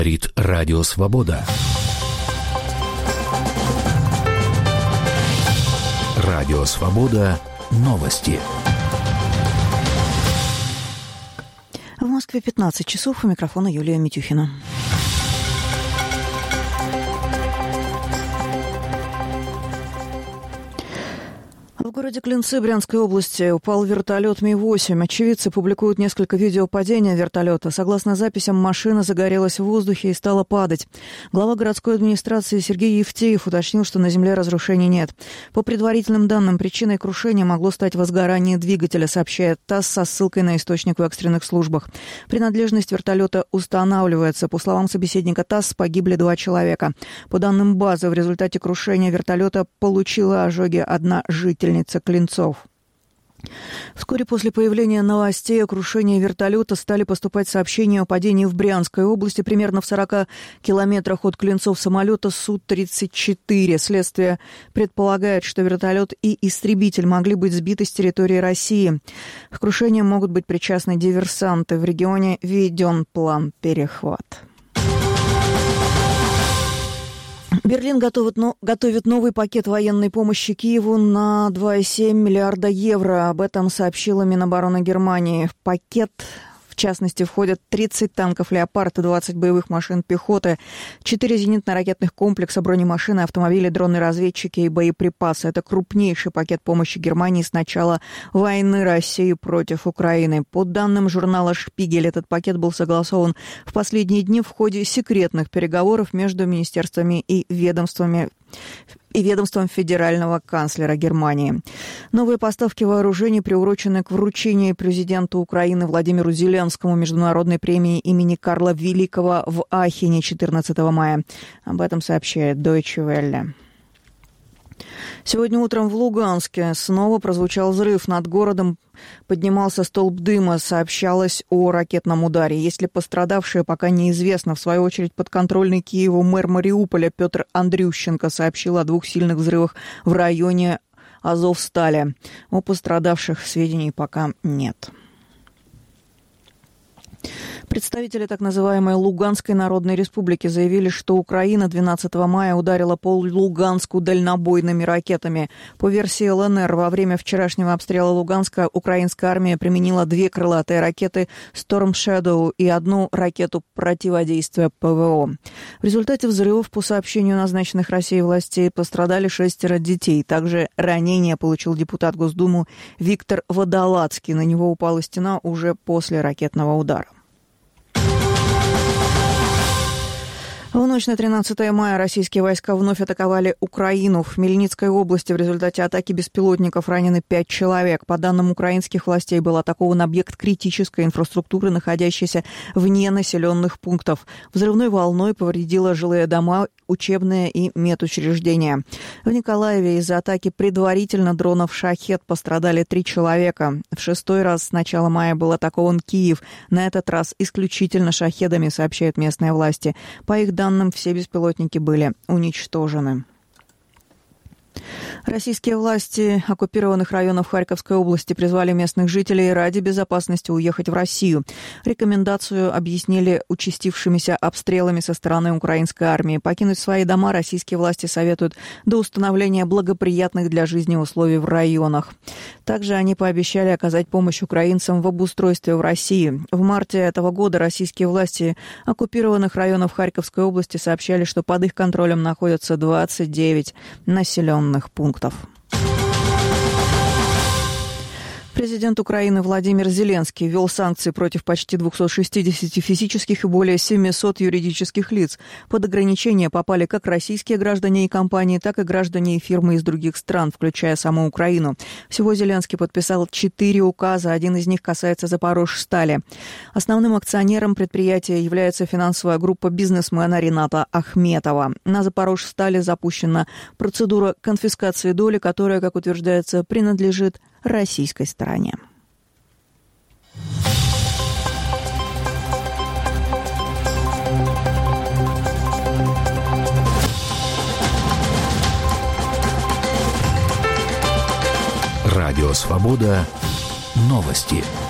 Говорит Радио Свобода. Радио Свобода. Новости. В Москве 15 часов. У микрофона Юлия Митюхина. В городе Клинцы Брянской области упал вертолет Ми-8. Очевидцы публикуют несколько видео падения вертолета. Согласно записям, машина загорелась в воздухе и стала падать. Глава городской администрации Сергей Евтеев уточнил, что на земле разрушений нет. По предварительным данным, причиной крушения могло стать возгорание двигателя, сообщает ТАСС со ссылкой на источник в экстренных службах. Принадлежность вертолета устанавливается. По словам собеседника ТАСС, погибли 2 человека. По данным базы, в результате крушения вертолета получила ожоги одна жительница Клинцов. Вскоре после появления новостей о крушении вертолета стали поступать сообщения о падении в Брянской области, примерно в 40 километрах от Клинцов самолета Су-34. Следствие предполагает, что вертолет и истребитель могли быть сбиты с территории России. К крушению могут быть причастны диверсанты. В регионе введен план перехват. Берлин готовит новый пакет военной помощи Киеву на 2,7 миллиарда евро. Об этом сообщила Минобороны Германии. В пакет, в частности, входят 30 танков «Леопард» и 20 боевых машин пехоты, 4 зенитно-ракетных комплекса, бронемашины, автомобили, дроны-разведчики и боеприпасы. Это крупнейший пакет помощи Германии с начала войны России против Украины. По данным журнала «Шпигель», этот пакет был согласован в последние дни в ходе секретных переговоров между министерствами и ведомством федерального канцлера Германии. Новые поставки вооружений приурочены к вручению президенту Украины Владимиру Зеленскому международной премии имени Карла Великого в Ахене 14 мая. Об этом сообщает Deutsche Welle. Сегодня утром в Луганске снова прозвучал взрыв. Над городом поднимался столб дыма. Сообщалось о ракетном ударе. Если пострадавшие, пока неизвестно. В свою очередь, подконтрольный Киеву мэр Мариуполя Петр Андрющенко сообщил о 2 сильных взрывах в районе Азовстали. О пострадавших сведений пока нет. Представители так называемой Луганской Народной Республики заявили, что Украина 12 мая ударила по Луганску дальнобойными ракетами. По версии ЛНР, во время вчерашнего обстрела Луганска украинская армия применила 2 крылатые ракеты Storm Shadow и 1 ракету противодействия ПВО. В результате взрывов, по сообщению назначенных Россией властей, пострадали 6 детей. Также ранение получил депутат Госдумы Виктор Водолацкий. На него упала стена уже после ракетного удара. В ночь на 13 мая российские войска вновь атаковали Украину. В Хмельницкой области в результате атаки беспилотников ранены 5 человек. По данным украинских властей, был атакован объект критической инфраструктуры, находящийся вне населенных пунктов. Взрывной волной повредило жилые дома, учебные и медучреждения. В Николаеве из-за атаки предварительно дронов «Шахед» пострадали 3 человека. В 6-й раз с начала мая был атакован Киев. На этот раз исключительно «Шахедами», сообщают местные власти. По их данным, все беспилотники были уничтожены. Российские власти оккупированных районов Харьковской области призвали местных жителей ради безопасности уехать в Россию. Рекомендацию объяснили участившимися обстрелами со стороны украинской армии. Покинуть свои дома российские власти советуют до установления благоприятных для жизни условий в районах. Также они пообещали оказать помощь украинцам в обустройстве в России. В марте этого года российские власти оккупированных районов Харьковской области сообщали, что под их контролем находятся 29 населенных пунктов. Президент Украины Владимир Зеленский ввел санкции против почти 260 физических и более 700 юридических лиц. Под ограничения попали как российские граждане и компании, так и граждане и фирмы из других стран, включая саму Украину. Всего Зеленский подписал 4 указа, один из них касается Запорожстали. Основным акционером предприятия является финансовая группа бизнесмена Рената Ахметова. На Запорожстали запущена процедура конфискации доли, которая, как утверждается, принадлежит российской стороне. Радио Свобода. Новости.